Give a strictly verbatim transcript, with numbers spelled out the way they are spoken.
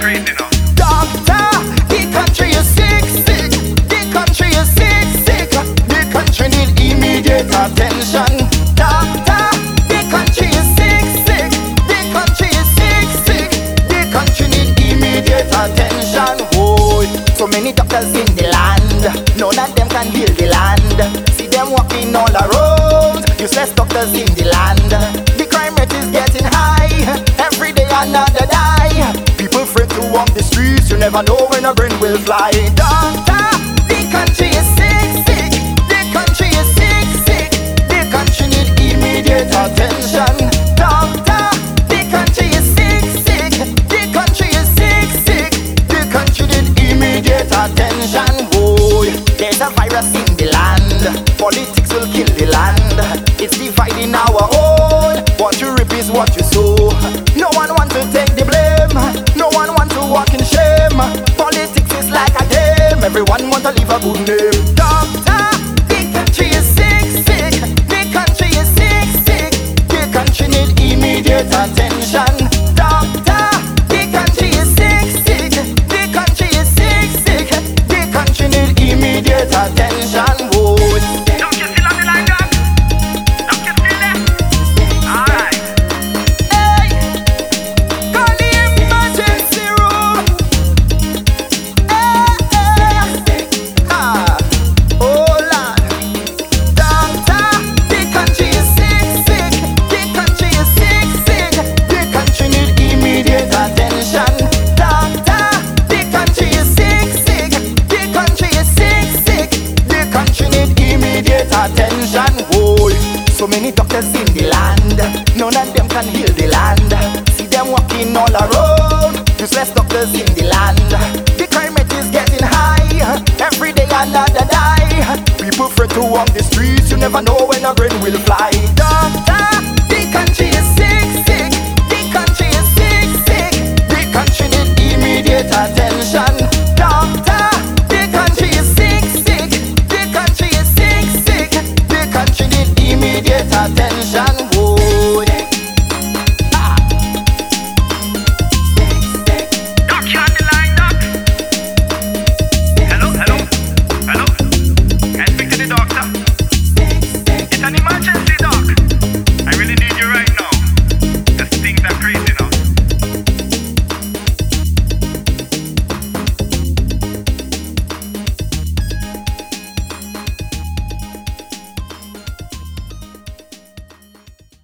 crazy now. Doctor, the country is sick, sick. The country is sick, sick. The country need immediate attention. Doctor, the country is sick, sick. The country is sick, sick. The country need immediate attention. Oh, so many doctors in the land, none of them can heal the land. See them walking all around, useless doctors in the land. The crime rate is getting high, every day another die. People afraid to walk the streets, you never know when a brain will fly. Doctor, the country is sick, sick. The country is sick, sick. The country need immediate attention. Doctor, the country is sick, sick. The country is sick, sick. The country need immediate attention. Boy, there's a virus in the land. Politics will kill the land. It's dividing our own. What you reap is what you sow. No one wants to take the blame. No one wants to walk in shame. Politics is like a game. Everyone wants to leave a good name. Doctor, the country is sick, sick. The country is sick, sick. The country need immediate attention. Doctor, the country is sick, sick. The country is sick, sick. The country need immediate attention. Whoa. Don't you still on the line, dog? Don't you still there? Alright. Hey, call the emergency room. Hey, hey, ah, oh Lord. Doctor, the country is sick, sick. The country is sick, sick. The country need immediate attention. Doctor, the country is sick, sick. The country is sick, sick. The country need immediate attention. Whoa, so many doctors in the land, none of them can heal the land. See them walking all around, useless doctors in the land. The crime rate is getting high, every day another die. People afraid to walk the streets, you never know when a brain will fly. Doctor,